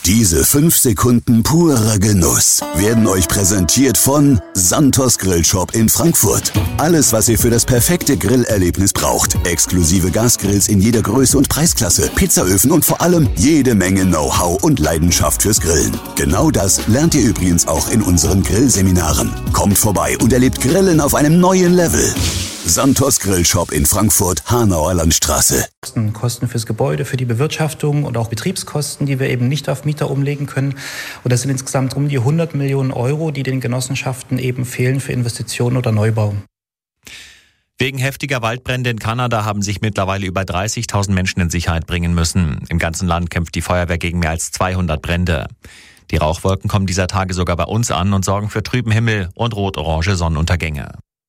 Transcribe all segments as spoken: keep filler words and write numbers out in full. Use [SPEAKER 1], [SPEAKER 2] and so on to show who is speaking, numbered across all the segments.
[SPEAKER 1] Diese fünf Sekunden purer Genuss werden euch präsentiert von Santos Grillshop in Frankfurt. Alles, was ihr für das perfekte Grillerlebnis braucht. Exklusive Gasgrills in jeder Größe und Preisklasse, Pizzaöfen und vor allem jede Menge Know-how und Leidenschaft fürs Grillen. Genau das lernt ihr übrigens auch in unseren Grillseminaren. Kommt vorbei und erlebt Grillen auf einem neuen Level. Santos Grillshop in Frankfurt, Hanauer Landstraße.
[SPEAKER 2] Kosten fürs Gebäude, für die Bewirtschaftung und auch Betriebskosten, die wir eben nicht auf Mieter umlegen können. Und das sind insgesamt um die hundert Millionen Euro, die den Genossenschaften eben fehlen für Investitionen oder Neubau.
[SPEAKER 3] Wegen heftiger Waldbrände in Kanada haben sich mittlerweile über dreißigtausend Menschen in Sicherheit bringen müssen. Im ganzen Land kämpft die Feuerwehr gegen mehr als zweihundert Brände. Die Rauchwolken kommen dieser Tage sogar bei uns an und sorgen für trüben Himmel und rot-orange Sonnenuntergänge.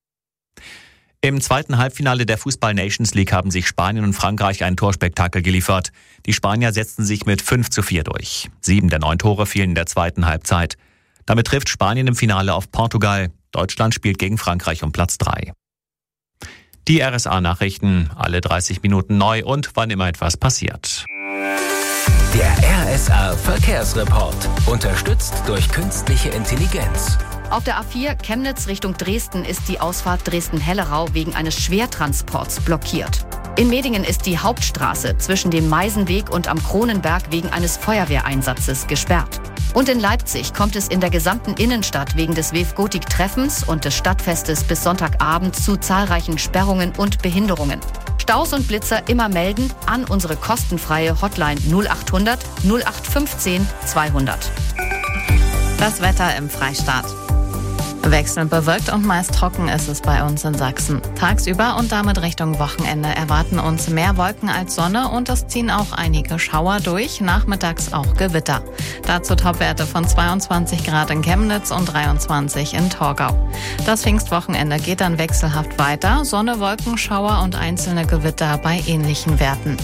[SPEAKER 3] Im zweiten Halbfinale der Fußball-Nations League haben sich Spanien und Frankreich ein Torspektakel geliefert. Die Spanier setzten sich mit fünf zu vier durch. Sieben der neun Tore fielen in der zweiten Halbzeit. Damit trifft Spanien im Finale auf Portugal. Deutschland spielt gegen Frankreich um Platz drei. Die R S A-Nachrichten, alle dreißig Minuten neu und wann immer etwas passiert.
[SPEAKER 4] Der R S A-Verkehrsreport, unterstützt durch künstliche Intelligenz.
[SPEAKER 5] Auf der A vier Chemnitz Richtung Dresden ist die Ausfahrt Dresden-Hellerau wegen eines Schwertransports blockiert. In Medingen ist die Hauptstraße zwischen dem Meisenweg und am Kronenberg wegen eines Feuerwehreinsatzes gesperrt. Und in Leipzig kommt es in der gesamten Innenstadt wegen des Wefgotik-Treffens und des Stadtfestes bis Sonntagabend zu zahlreichen Sperrungen und Behinderungen. Staus und Blitzer immer melden an unsere kostenfreie Hotline null achthundert null acht fünfzehn zweihundert.
[SPEAKER 6] Das Wetter im Freistaat. Wechselnd bewölkt und meist trocken ist es bei uns in Sachsen. Tagsüber und damit Richtung Wochenende erwarten uns mehr Wolken als Sonne und es ziehen auch einige Schauer durch, nachmittags auch Gewitter. Dazu Topwerte von zweiundzwanzig Grad in Chemnitz und dreiundzwanzig in Torgau. Das Pfingstwochenende geht dann wechselhaft weiter, Sonne, Wolken, Schauer und einzelne Gewitter bei ähnlichen Werten.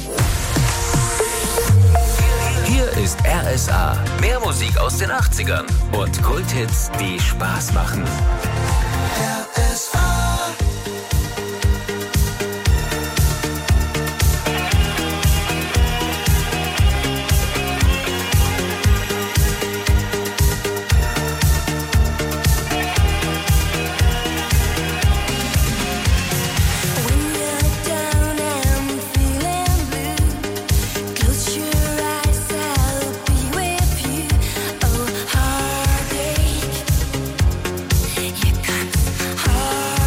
[SPEAKER 4] Hier ist R S A. Mehr Musik aus den achtzigern und Kulthits, die Spaß machen. R S A.
[SPEAKER 7] Heartache, you got heart.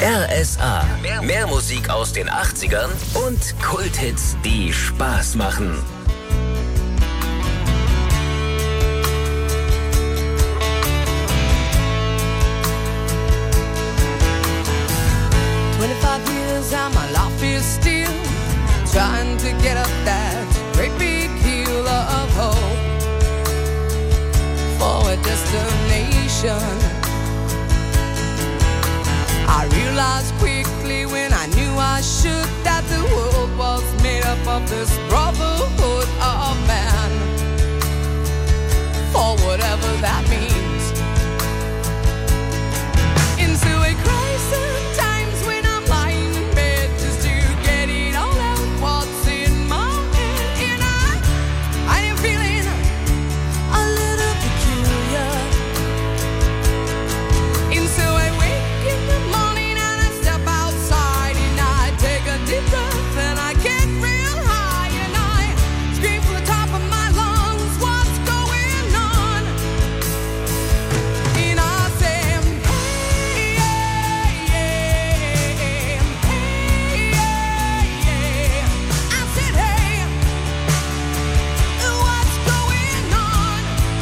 [SPEAKER 4] R S A. Mehr, mehr Musik aus den achtzigern und Kulthits, die Spaß machen.
[SPEAKER 7] twenty-five years and my life is still trying to get up that great big hill of hope for a destination. I realized quickly when I knew I should that the world was made up of this brotherhood of man, for whatever that means. Into a crisis times when I'm lying in bed just to get it all out what's in my head, and I, I am feeling a little peculiar. Into a wake in the morning and I step outside and I take a deep breath and I get real high and I scream from the top of my lungs, what's going on? And I say, hey, yeah, yeah, hey, yeah, yeah. I said, hey, what's going on?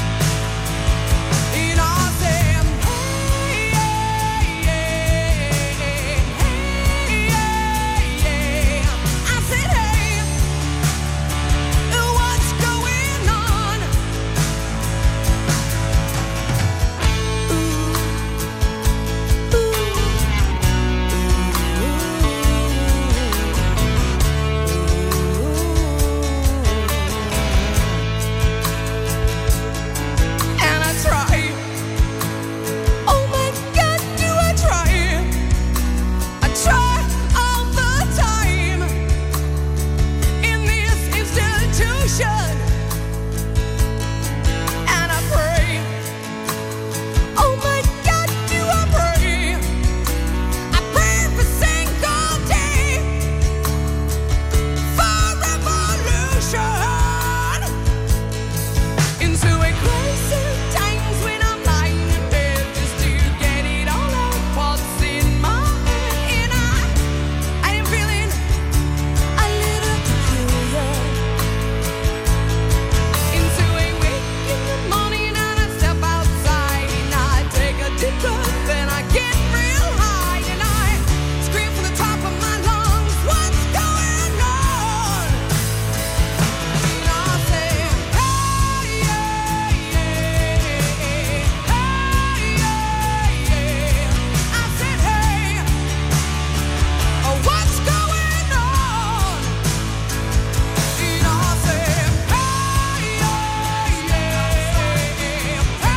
[SPEAKER 7] And I say, hey, yeah, yeah, hey, yeah, yeah. I said, hey, what's going on? And I try. Oh my God, do I try? I try all the time in this institution, and I pray. Oh my God, do I pray? I pray every single day for revolution. Into a crisis times when I'm lying in bed just to get it all out what's in my head, and I, I am feeling a little peculiar. Into a wake in the morning and I step outside and I take a deep breath and I get real high and I scream from the top of my lungs, what's going on? And I say, hey, yeah, yeah, hey, yeah, yeah. I said, hey, what's going on? And I say, hey, yeah, yeah, hey, yeah, yeah.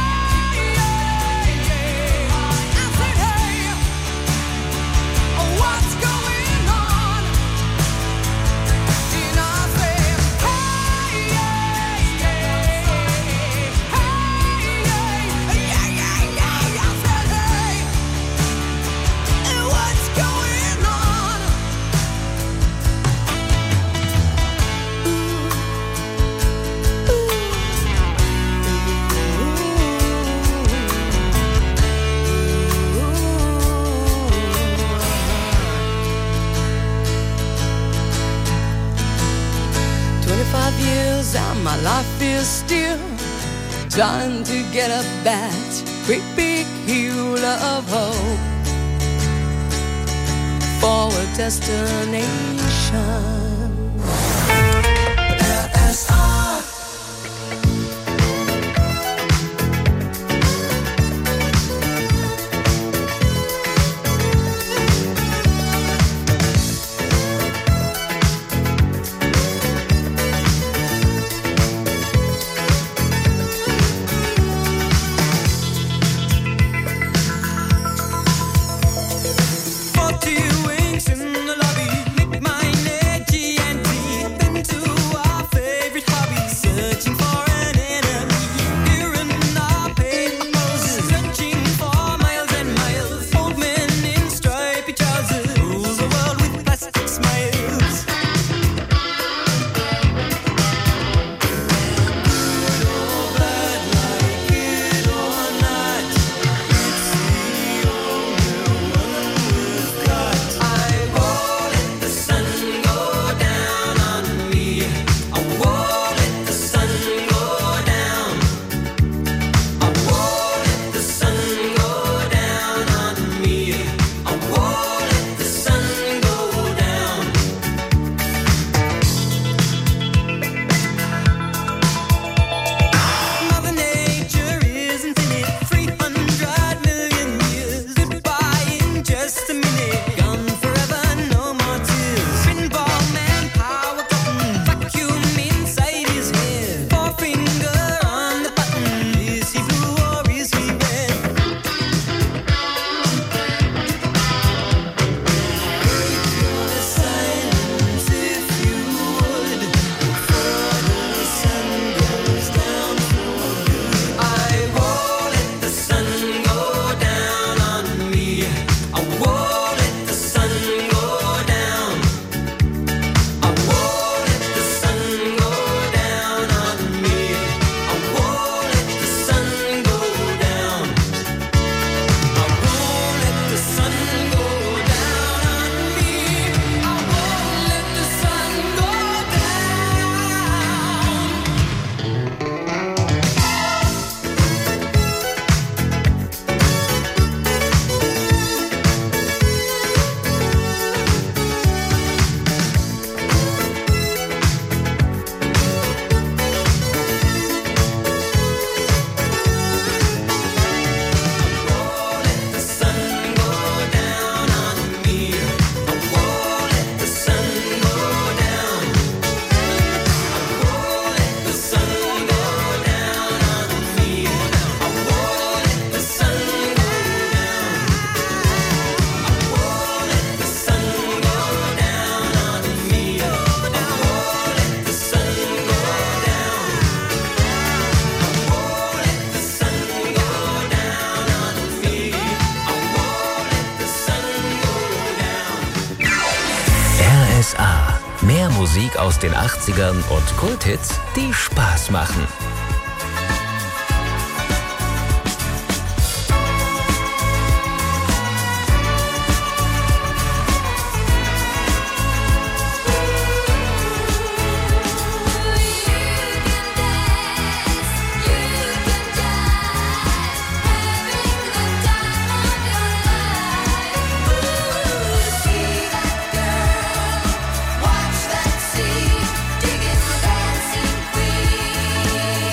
[SPEAKER 7] I said, hey, what's going on? And I say, hey, yeah, yeah, hey, yeah, yeah, yeah. I said, hey, what's going on? Twenty-five years and my life is still trying to get up that great big hill of hope for a destination. R S A.
[SPEAKER 8] Forty wings in the lobby, make my energy and deep into our favorite hobby.
[SPEAKER 4] Musik aus den achtzigern und Kulthits, die Spaß machen.
[SPEAKER 7] Watch that scene, digging the dancing queen.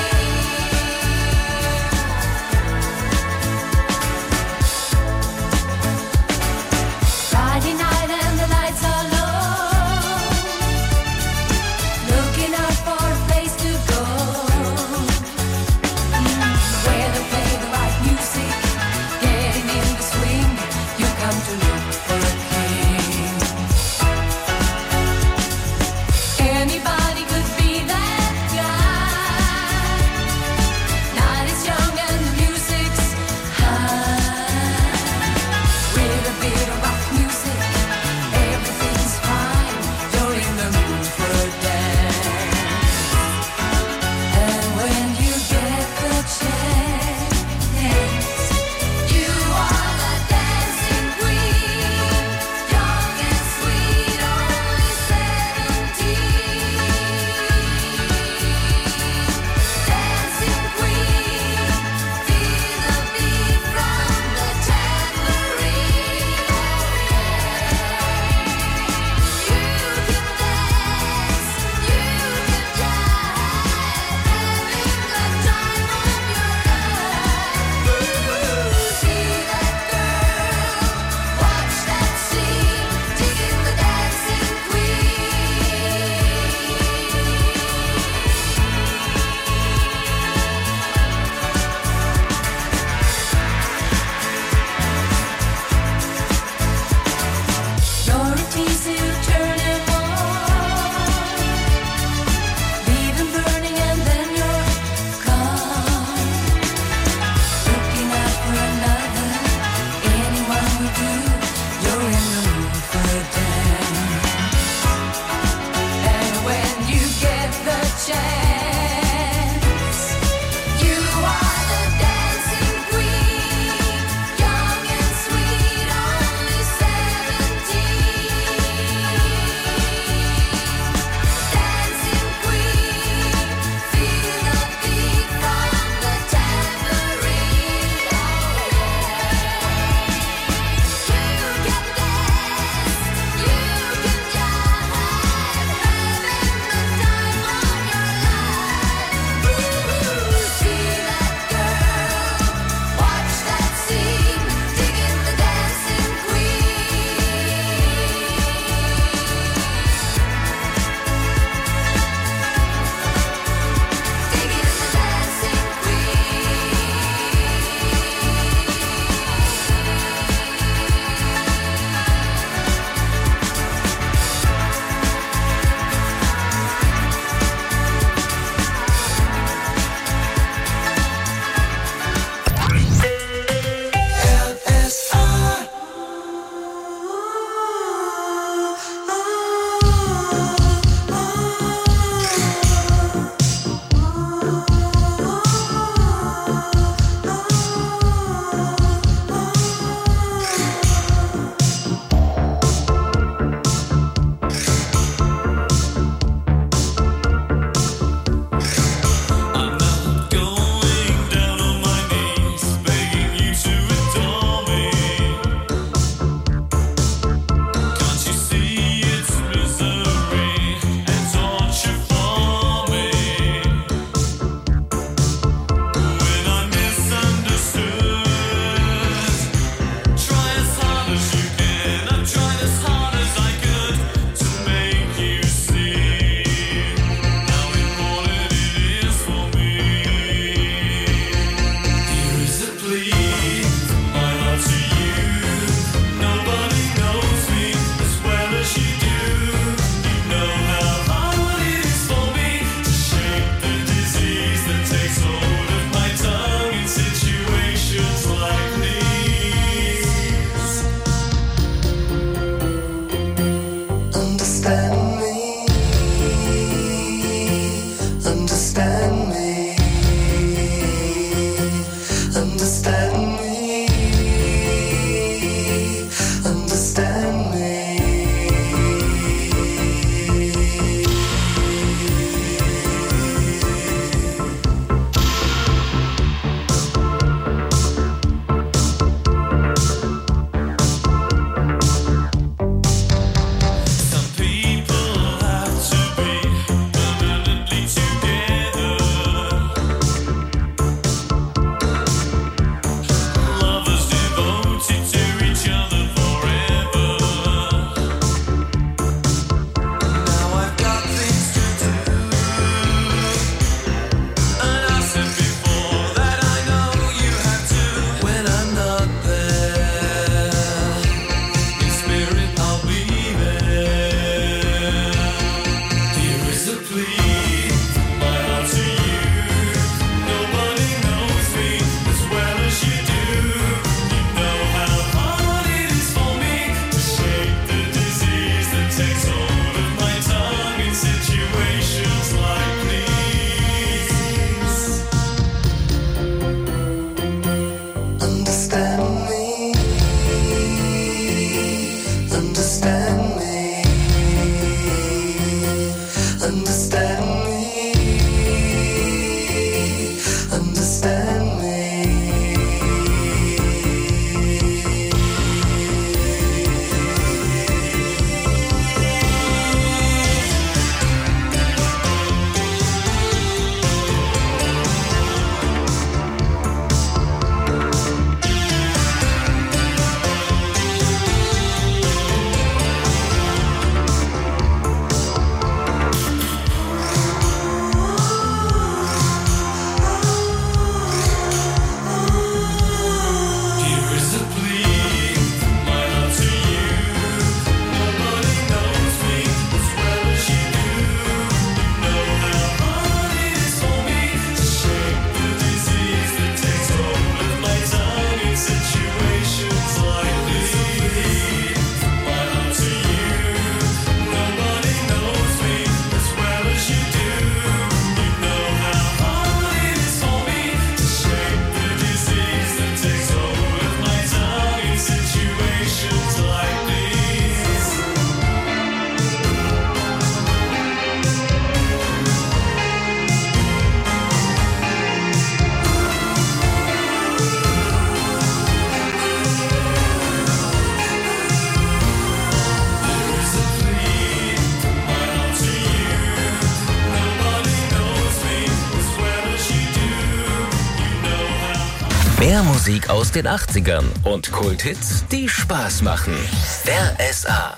[SPEAKER 4] Musik aus den achtzigern und Kulthits, die Spaß machen. R S A.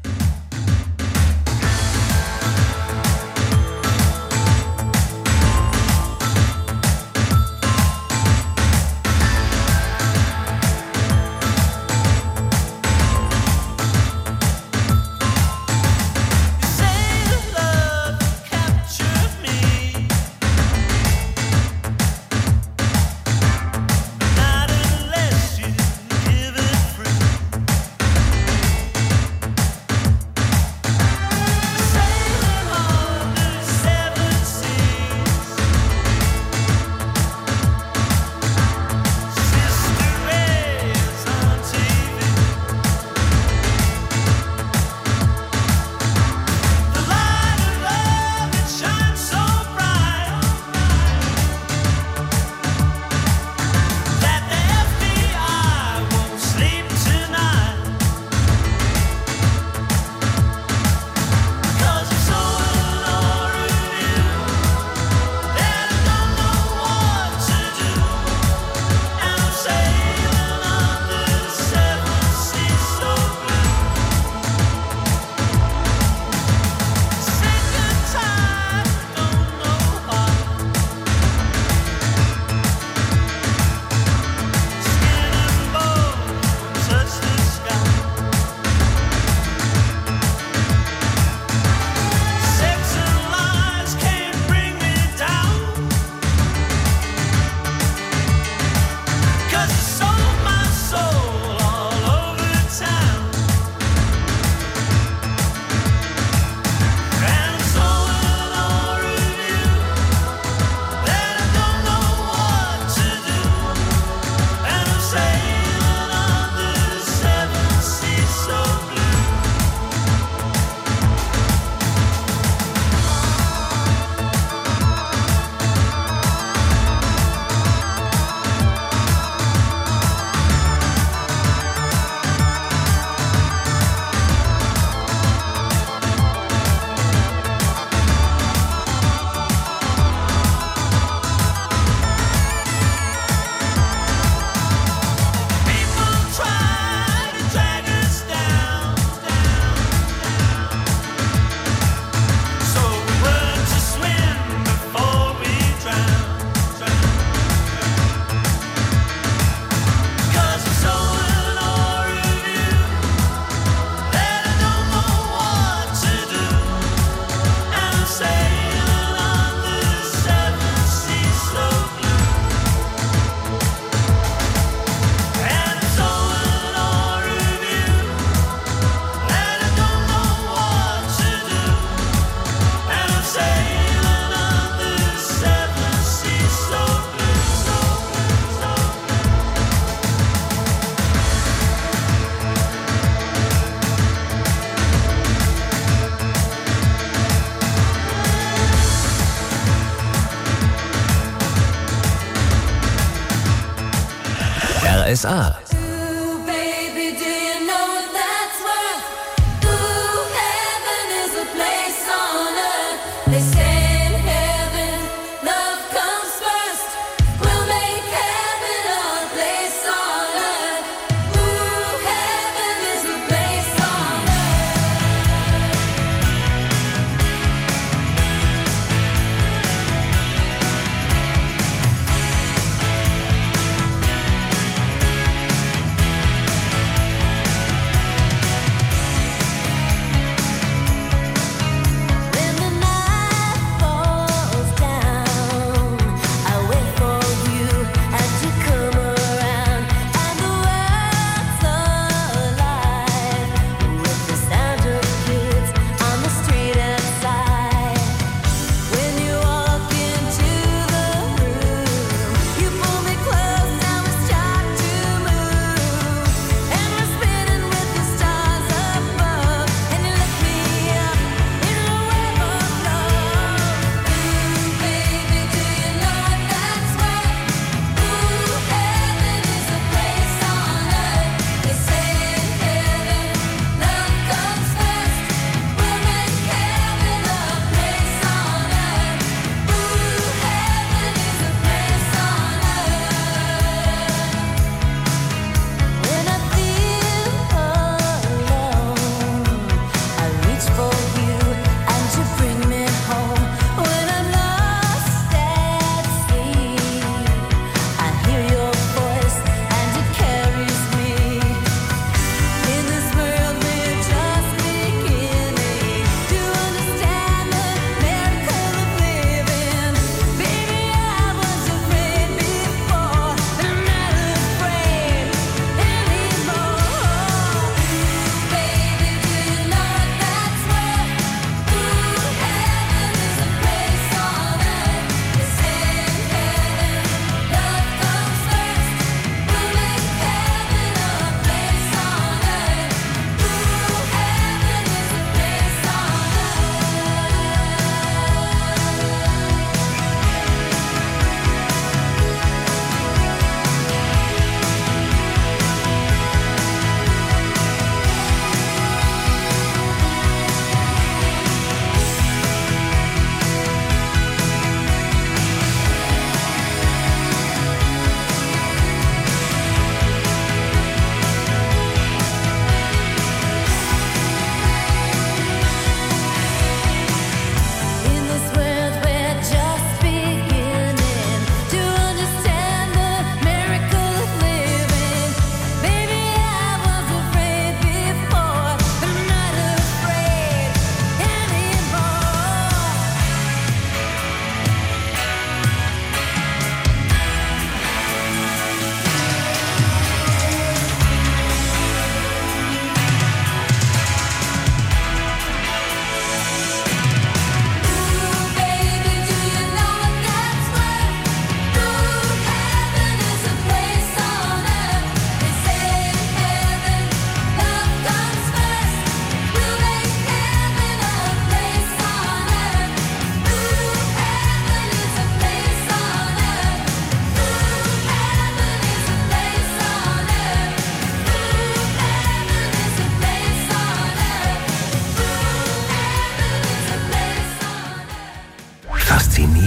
[SPEAKER 4] R S A.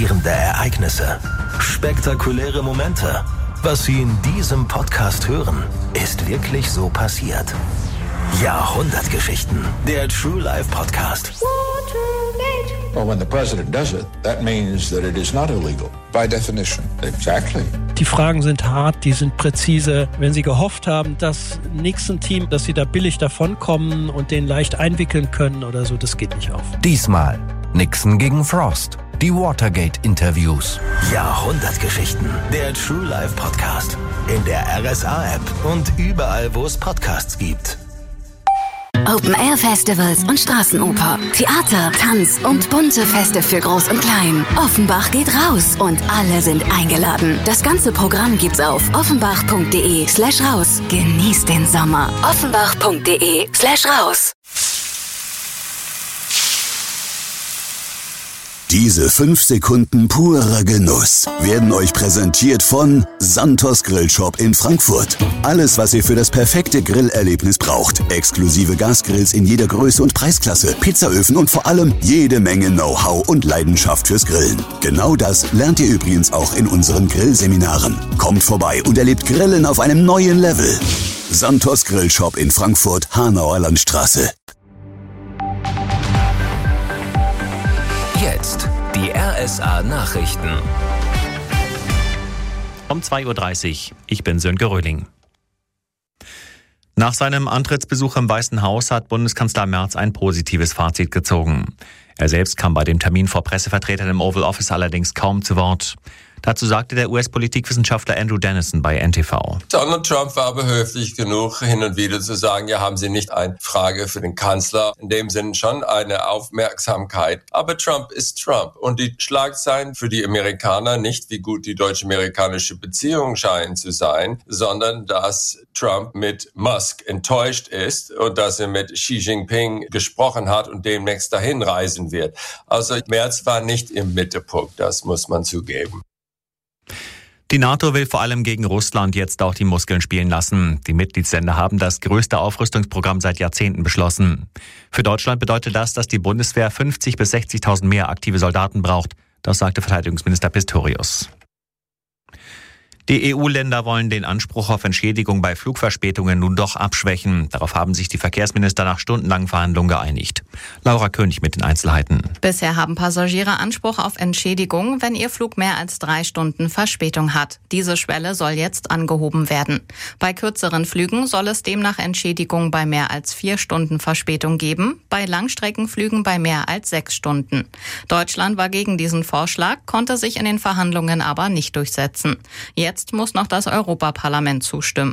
[SPEAKER 4] Faszinierende Ereignisse, spektakuläre Momente. Was Sie in diesem Podcast hören, ist wirklich so passiert. Jahrhundertgeschichten, der True Life Podcast.
[SPEAKER 9] Well, when the president does it, that means that it is not illegal. By definition. Exactly.
[SPEAKER 10] Die Fragen sind hart, die sind präzise. Wenn Sie gehofft haben, dass Nixon-Team, dass Sie da billig davonkommen und den leicht einwickeln können oder so, das geht nicht auf.
[SPEAKER 4] Diesmal Nixon gegen Frost. Die Watergate-Interviews. Jahrhundertgeschichten. Der True Life Podcast. In der R S A-App und überall, wo es Podcasts gibt.
[SPEAKER 11] Open-Air-Festivals und Straßenoper, Theater, Tanz und bunte Feste für Groß und Klein. Offenbach geht raus und alle sind eingeladen. Das ganze Programm gibt's auf offenbach.de slash raus. Genießt den Sommer. offenbach.de slash raus.
[SPEAKER 1] Diese fünf Sekunden purer Genuss werden euch präsentiert von Santos Grillshop in Frankfurt. Alles, was ihr für das perfekte Grillerlebnis braucht. Exklusive Gasgrills in jeder Größe und Preisklasse, Pizzaöfen und vor allem jede Menge Know-how und Leidenschaft fürs Grillen. Genau das lernt ihr übrigens auch in unseren Grillseminaren. Kommt vorbei und erlebt Grillen auf einem neuen Level. Santos Grillshop in Frankfurt, Hanauer Landstraße.
[SPEAKER 4] Jetzt die R S A-Nachrichten.
[SPEAKER 3] Um zwei Uhr dreißig. Ich bin Sönke Röhling. Nach seinem Antrittsbesuch im Weißen Haus hat Bundeskanzler Merz ein positives Fazit gezogen. Er selbst kam bei dem Termin vor Pressevertretern im Oval Office allerdings kaum zu Wort. Dazu sagte der U S-Politikwissenschaftler Andrew Dennison bei N T V.
[SPEAKER 12] Donald Trump war aber höflich genug, hin und wieder zu sagen, ja, haben Sie nicht eine Frage für den Kanzler? In dem Sinn schon eine Aufmerksamkeit. Aber Trump ist Trump. Und die Schlagzeilen für die Amerikaner nicht, wie gut die deutsch-amerikanische Beziehung scheinen zu sein, sondern dass Trump mit Musk enttäuscht ist und dass er mit Xi Jinping gesprochen hat und demnächst dahin reisen wird. Also Merz war nicht im Mittelpunkt, das muss man zugeben.
[SPEAKER 3] Die NATO will vor allem gegen Russland jetzt auch die Muskeln spielen lassen. Die Mitgliedsländer haben das größte Aufrüstungsprogramm seit Jahrzehnten beschlossen. Für Deutschland bedeutet das, dass die Bundeswehr fünfzigtausend bis sechzigtausend mehr aktive Soldaten braucht. Das sagte Verteidigungsminister Pistorius. Die E U-Länder wollen den Anspruch auf Entschädigung bei Flugverspätungen nun doch abschwächen. Darauf haben sich die Verkehrsminister nach stundenlangen Verhandlungen geeinigt. Laura König mit den Einzelheiten.
[SPEAKER 6] Bisher haben Passagiere Anspruch auf Entschädigung, wenn ihr Flug mehr als drei Stunden Verspätung hat. Diese Schwelle soll jetzt angehoben werden. Bei kürzeren Flügen soll es demnach Entschädigung bei mehr als vier Stunden Verspätung geben, bei Langstreckenflügen bei mehr als sechs Stunden. Deutschland war gegen diesen Vorschlag, konnte sich in den Verhandlungen aber nicht durchsetzen. Jetzt Jetzt muss noch das Europaparlament zustimmen.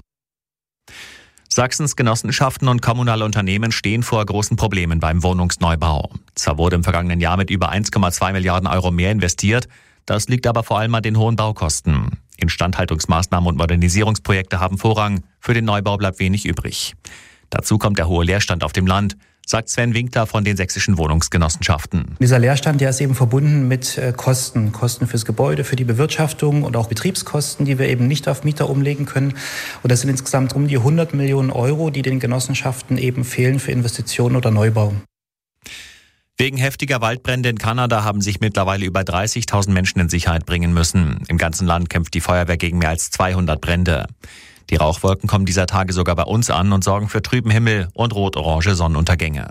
[SPEAKER 3] Sachsens Genossenschaften und kommunale Unternehmen stehen vor großen Problemen beim Wohnungsneubau. Zwar wurde im vergangenen Jahr mit über eins Komma zwei Milliarden Euro mehr investiert, das liegt aber vor allem an den hohen Baukosten. Instandhaltungsmaßnahmen und Modernisierungsprojekte haben Vorrang, für den Neubau bleibt wenig übrig. Dazu kommt der hohe Leerstand auf dem Land, sagt Sven Winkler von den sächsischen Wohnungsgenossenschaften.
[SPEAKER 2] Dieser Leerstand, der ist eben verbunden mit Kosten. Kosten fürs Gebäude, für die Bewirtschaftung und auch Betriebskosten, die wir eben nicht auf Mieter umlegen können. Und das sind insgesamt um die hundert Millionen Euro, die den Genossenschaften eben fehlen für Investitionen oder Neubau.
[SPEAKER 3] Wegen heftiger Waldbrände in Kanada haben sich mittlerweile über dreißigtausend Menschen in Sicherheit bringen müssen. Im ganzen Land kämpft die Feuerwehr gegen mehr als zweihundert Brände. Die Rauchwolken kommen dieser Tage sogar bei uns an und sorgen für trüben Himmel und rot-orange Sonnenuntergänge.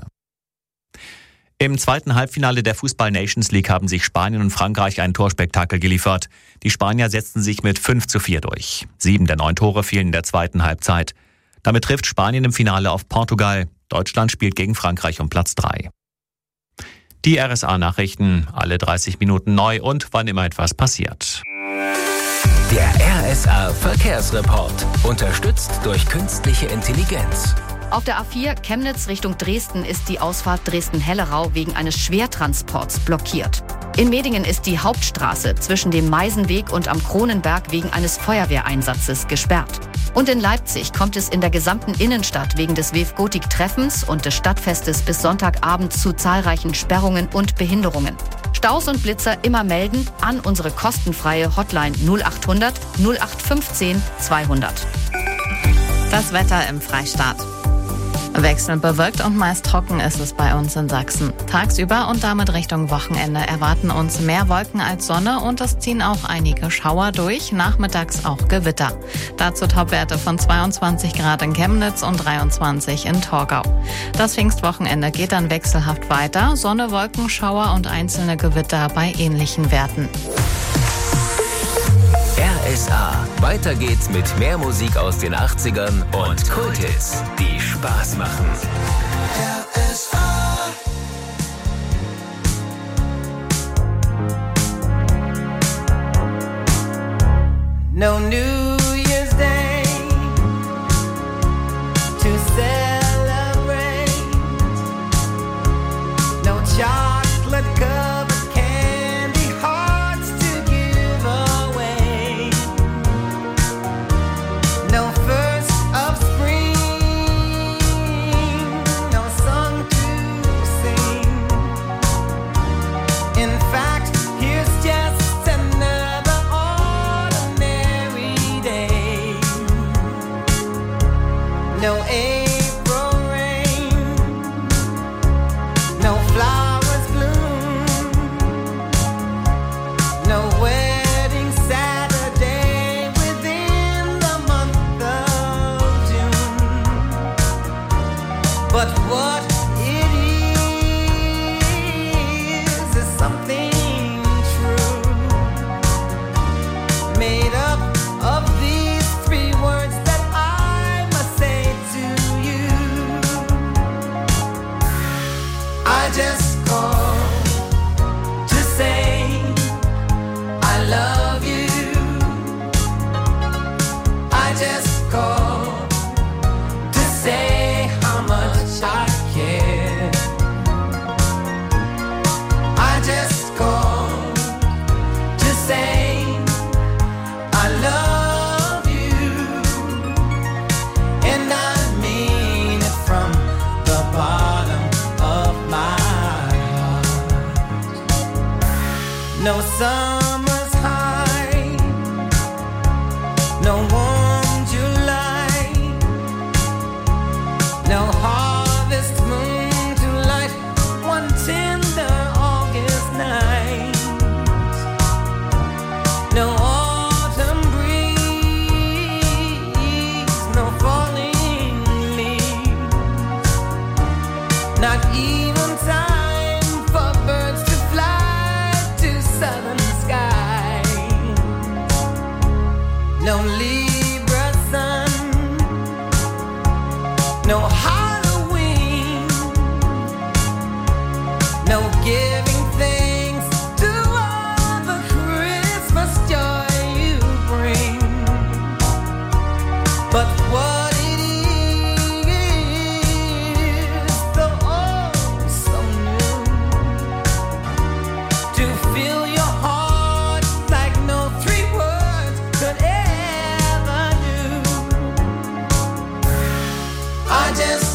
[SPEAKER 3] Im zweiten Halbfinale der Fußball-Nations League haben sich Spanien und Frankreich ein Torspektakel geliefert. Die Spanier setzten sich mit fünf zu vier durch. Sieben der neun Tore fielen in der zweiten Halbzeit. Damit trifft Spanien im Finale auf Portugal. Deutschland spielt gegen Frankreich um Platz drei. Die R S A-Nachrichten, alle dreißig Minuten neu und wann immer etwas passiert.
[SPEAKER 4] Der R S A-Verkehrsreport, unterstützt durch künstliche Intelligenz.
[SPEAKER 5] Auf der A vier Chemnitz Richtung Dresden ist die Ausfahrt Dresden-Hellerau wegen eines Schwertransports blockiert. In Medingen ist die Hauptstraße zwischen dem Meisenweg und am Kronenberg wegen eines Feuerwehreinsatzes gesperrt. Und in Leipzig kommt es in der gesamten Innenstadt wegen des W F Gotik-Treffens und des Stadtfestes bis Sonntagabend zu zahlreichen Sperrungen und Behinderungen. Staus und Blitzer immer melden an unsere kostenfreie Hotline null achthundert null acht fünfzehn zweihundert.
[SPEAKER 6] Das Wetter im Freistaat. Wechselnd bewölkt und meist trocken ist es bei uns in Sachsen. Tagsüber und damit Richtung Wochenende erwarten uns mehr Wolken als Sonne und es ziehen auch einige Schauer durch, nachmittags auch Gewitter. Dazu Topwerte von zweiundzwanzig Grad in Chemnitz und dreiundzwanzig in Torgau. Das Pfingstwochenende geht dann wechselhaft weiter, Sonne, Wolken, Schauer und einzelne Gewitter bei ähnlichen Werten.
[SPEAKER 4] R S A. Weiter geht's mit mehr Musik aus den achtzigern und Kulthits, die Spaß machen. R S A.
[SPEAKER 13] No New Year's Day to celebrate. No chocolate covered candy hearts to give away. No first of spring, no song to sing. In fact, here's just another ordinary day. No April rain, no flowers bloom, no wedding Saturday within the month of June. But what it is is something true, made up of these three words that I must say to you. I just called to say I love you. I just called to say how much I care. I just called to say I love you, and I mean it from the bottom of my heart. No summer's high, no warm July, no harvest moon to light one tender August night. No autumn breeze, no falling leaves, not even time for birds to fly to southern skies. No Libra sun, no Halloween, no giving thanks to all the Christmas joy you bring. But what it is, though oh so new, to fill your heart like no three words could ever do. I just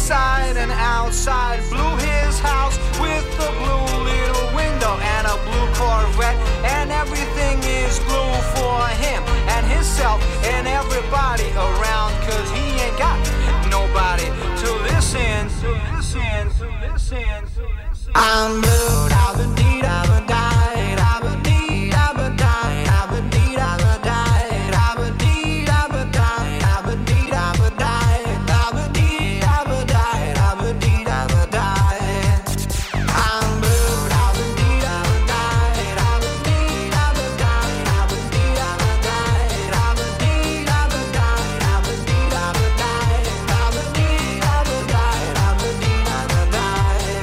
[SPEAKER 14] inside and outside. Blue his house with a blue little window and a blue Corvette, and everything is blue for him and himself and everybody around, cause he ain't got nobody to listen, to listen, to listen, to listen. I'm blue, da ba dee da ba die, da ba dee da ba die, da ba dee da ba die, da ba dee da ba die, da ba dee da ba die, da ba dee da ba die, da ba dee da ba die. I'm blue, da ba dee da ba die, da ba dee da ba die, da ba dee da ba die, da ba dee da ba die, da ba dee da ba die, da ba dee da ba die, da ba dee da ba die.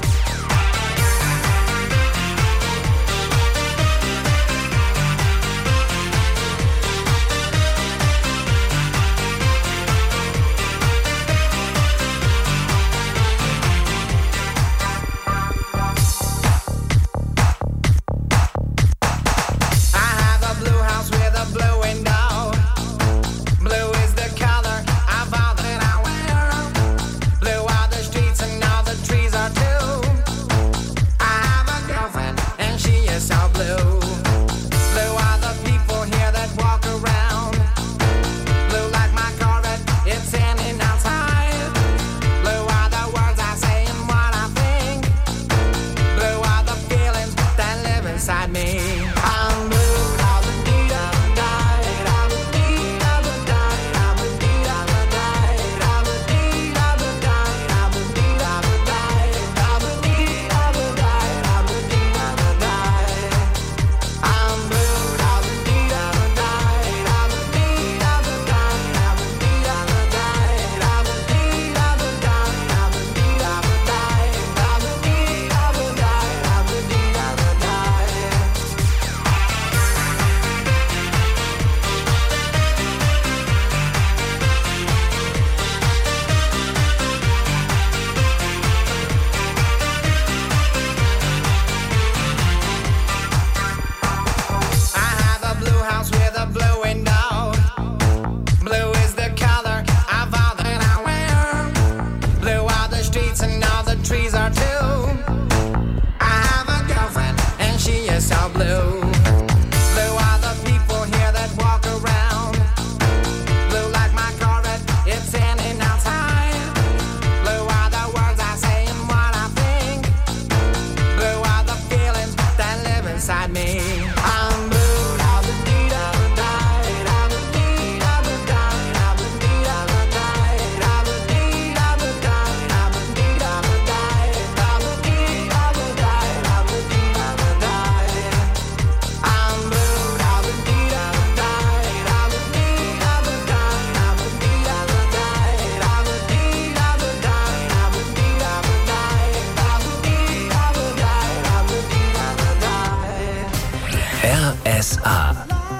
[SPEAKER 14] I have a blue house with a blue window. Blue is the color of all that I wear. Blue are the streets and all the trees are too. I have a girlfriend and she is so blue. Blue are the people here that walk around. Blue like my Corvette, it's in and outside. Blue are the words I say and what I think. Blue are the feelings that live inside me. I'm blue, da ba dee da ba die, da ba dee da ba die, da ba dee da ba die, da ba dee da ba die, da ba dee da ba die, da ba dee da ba die, da ba dee da ba die. I'm blue, da ba dee da ba die, da ba dee da ba die, da ba dee da ba die, da ba dee da ba die, da ba dee da ba die, da ba dee da ba die, da ba dee da ba die. I have a blue house with a blue window. Blue is the color of all that I wear. Blue are the streets and all the trees are too. I have a girlfriend and she is so blue. Blue are the people here that walk around. Blue like my Corvette, it's in and outside. Blue are the words I say and what I think. Blue are the feelings that live inside me. I'm blue, da ba dee da ba die, da ba dee da ba die, da ba dee da ba die, da ba dee da ba die, da ba dee da ba die, da ba dee da ba die, da ba dee da ba die. I'm blue, da ba dee da ba die, da ba dee da ba die, da ba dee da ba die, da ba dee da ba die, da ba dee da ba die, da ba dee da ba die, da ba dee da ba die.
[SPEAKER 4] R S A.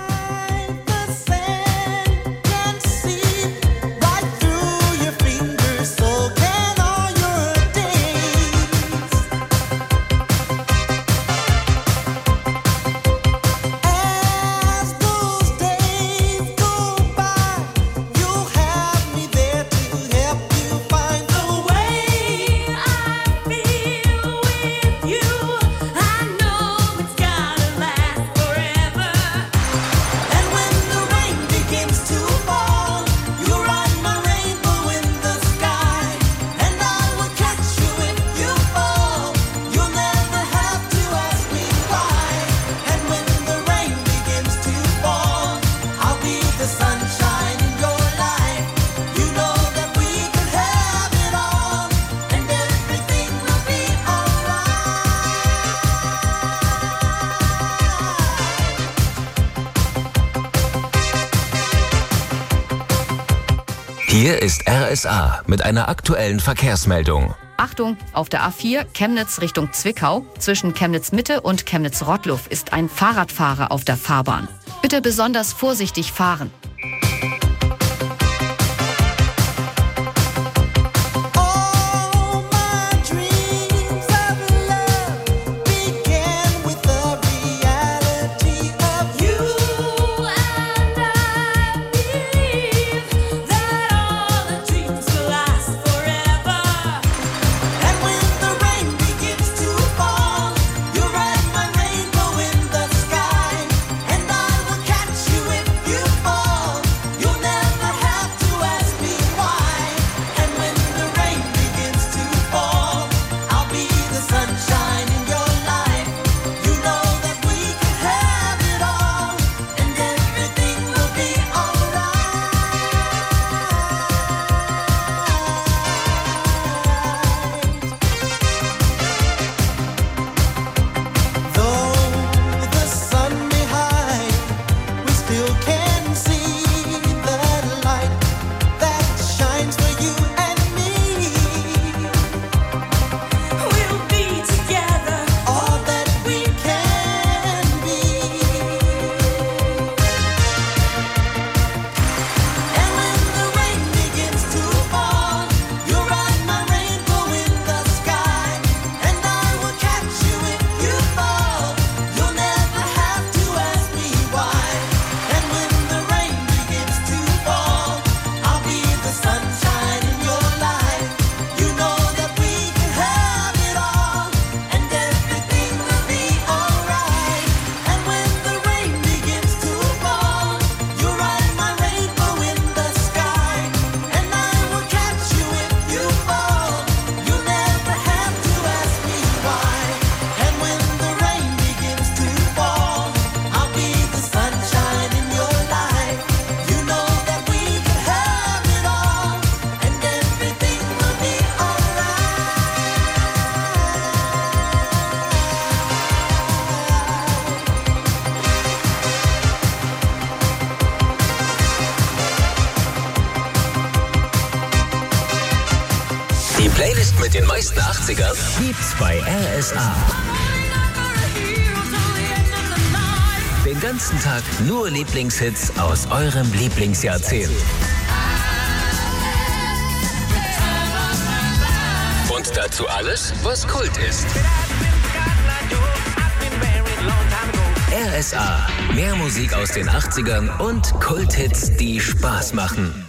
[SPEAKER 4] Hier ist R S A mit einer aktuellen Verkehrsmeldung.
[SPEAKER 5] Achtung, auf der A vier Chemnitz Richtung Zwickau zwischen Chemnitz Mitte und Chemnitz Rottluff ist ein Fahrradfahrer auf der Fahrbahn. Bitte besonders vorsichtig fahren.
[SPEAKER 7] Forever.
[SPEAKER 13] still can see the light that shines for you and me. We'll be together, all that we can be. And when the rain begins to fall, you'll ride my rainbow in the sky, and I will catch you if you fall. You'll never have to ask me why. And when the rain begins to fall, I'll be the sunshine in your life. You know that we can have it all, and everything will be alright. And when the rain begins to fall, you'll ride my rainbow in the sky, and I will catch you if you fall. You'll never have to ask me why. And when the rain begins to fall, I'll be the sunshine in your life. You know that we can have it all, and everything will be
[SPEAKER 4] Die Playlist mit den meisten achtzigern gibt's bei R S A. Den ganzen Tag nur Lieblingshits aus eurem Lieblingsjahrzehnt. Und dazu alles, was Kult ist. R S A. Mehr Musik aus den achtzigern und Kulthits, die Spaß machen.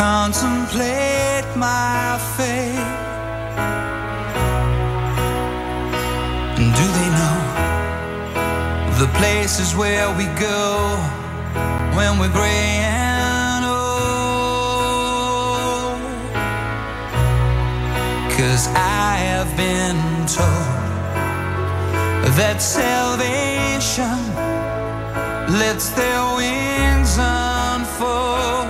[SPEAKER 8] contemplate my fate. Do they know the places where we go when we're gray and old? 'Cause I have been told that salvation lets their wings unfold.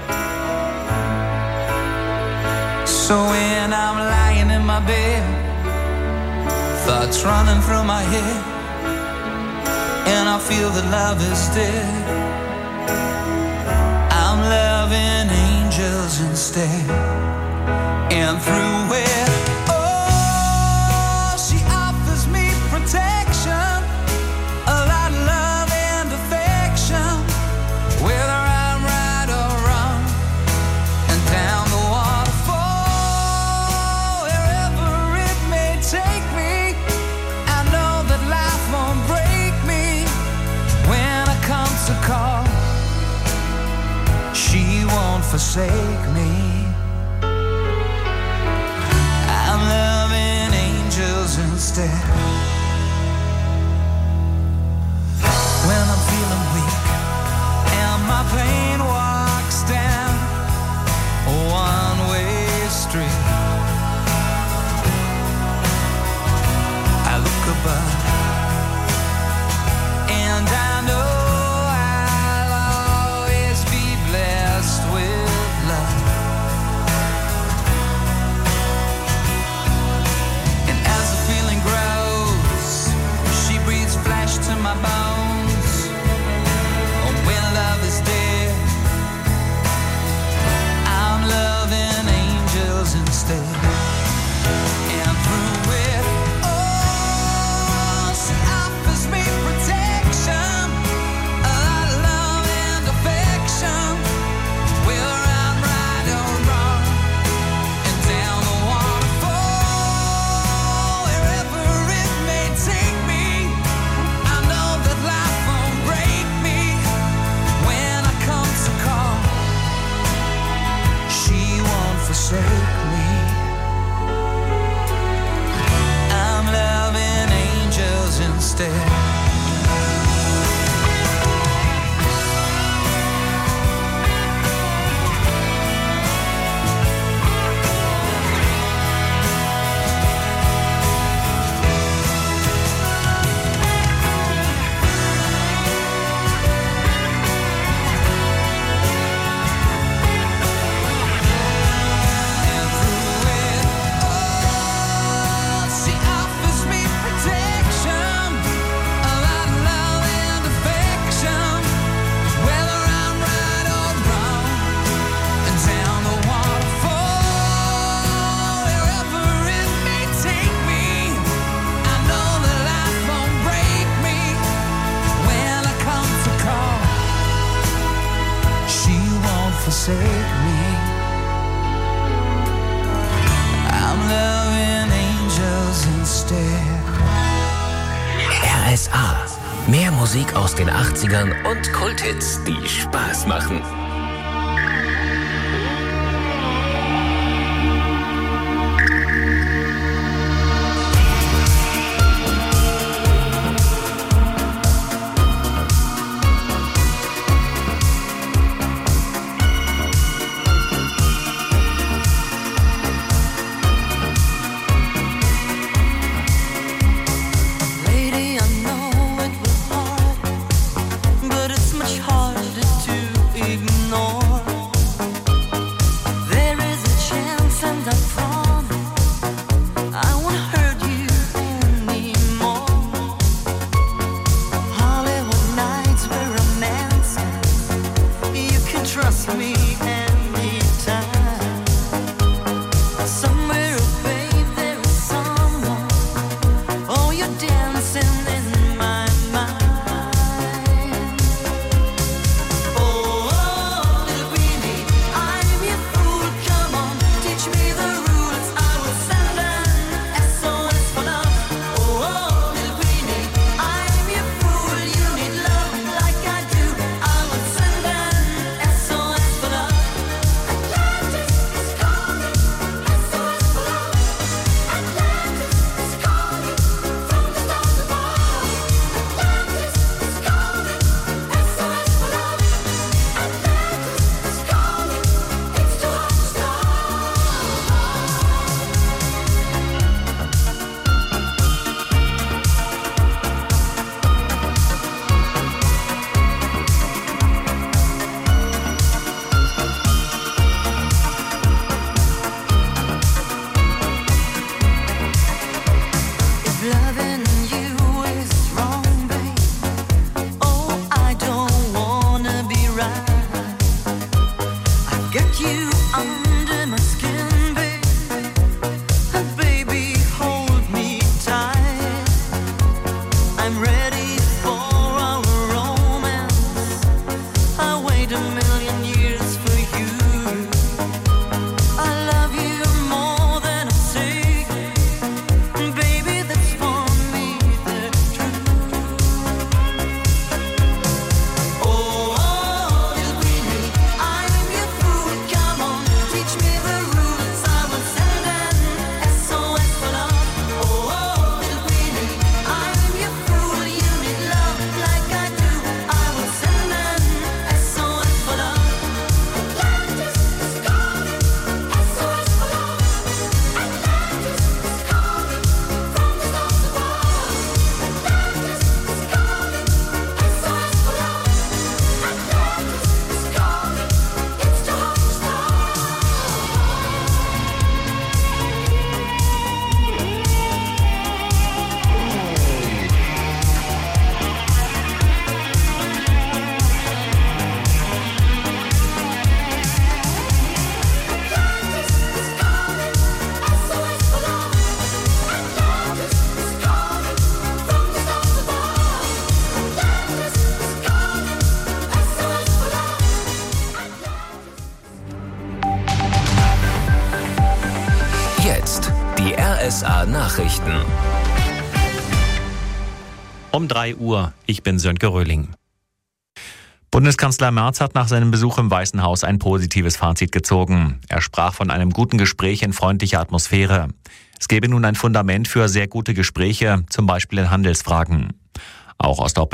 [SPEAKER 8] So when I'm lying in my bed, thoughts running through my head, and I feel that love is dead, I'm loving angels instead. And through it, oh, she offers me protection, a lot of love and affection, whether I'm right or wrong, and down the waterfall, wherever it may take me, I know that life won't break me when it comes to call. She won't forsake me. I'm loving angels instead. When I'm feeling weak and my pain walks down a one-way street, I look above and I know I'll always be blessed with love. And as the feeling grows, she breathes flesh to my bones. Oh, when love is dead, I'm loving angels instead. And through it, oh, she offers me protection, a lot of love and affection, whether I'm right or wrong, and down the waterfall, wherever it may take me, I know that life won't break me when I come to call. She won't forsake me. I'm loving angels instead. She offers me protection, a lot of love and affection, whether I'm right or wrong, and down the waterfall, wherever it may take me, I know that life won't break me when I come to call. She won't forsake me. I'm loving angels instead.
[SPEAKER 15] R S A. Mehr Musik aus den achtzigern und Kulthits, die Spaß machen.
[SPEAKER 13] Lady, I know it was hard, but it's much harder to ignore. There is a chance, and I promise I won't hurt you anymore. Hollywood nights were romancing. You can trust me anytime. Somewhere, oh babe, there is someone. Oh, you're dancing in my mind. Oh, oh, little Beanie, I'm your fool. Come on, teach me the rules. I will send an S O S for love. Oh, oh, little Beanie, I'm your fool. You need love like I do. I will send an S O S for love. get you under my skin, babe. And baby, hold me tight. I'm ready for our romance. I wait a million years for you. I love you more than I say. Baby, that's for me the truth. Oh, oh, little Queenie, I'm your fool. Come on, teach me the rules. I will send an S O S for love. Oh, oh, little Queenie, I'm your fool. You need love like I do. I will send an S O S for love. Atlantis is calling, S O S for love. Atlantis is calling from the stars above. Atlantis is calling, S O S for love. Atlantis is calling, it's the hot star. Atlantis is calling, S O S for love. Atlantis is calling from the stars above. Atlantis is calling, S O S for love.
[SPEAKER 15] Jetzt die R S A Nachrichten.
[SPEAKER 3] Um drei Uhr, ich bin Sönke Röhling. Bundeskanzler Merz hat nach seinem Besuch im Weißen Haus ein positives Fazit gezogen. Er sprach von einem guten Gespräch in freundlicher Atmosphäre. Es gebe nun ein Fundament für sehr gute Gespräche, zum Beispiel in Handelsfragen. Auch Osteuropa